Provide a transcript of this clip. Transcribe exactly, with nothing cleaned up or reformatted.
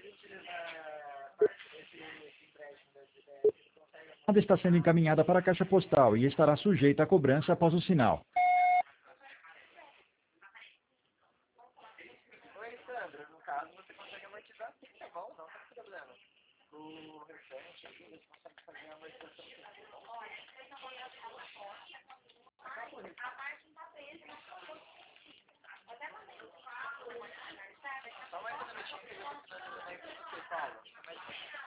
A chamada está sendo encaminhada para a caixa postal e estará sujeita a cobrança após o sinal. Oi, Sandra. No caso, você consegue amortizar sim, tá bom? Não tem problema. O restante, você consegue fazer a amortização sim, tá bom? Só mais um minutinho que eu vou finalizando aí pra você, Paulo.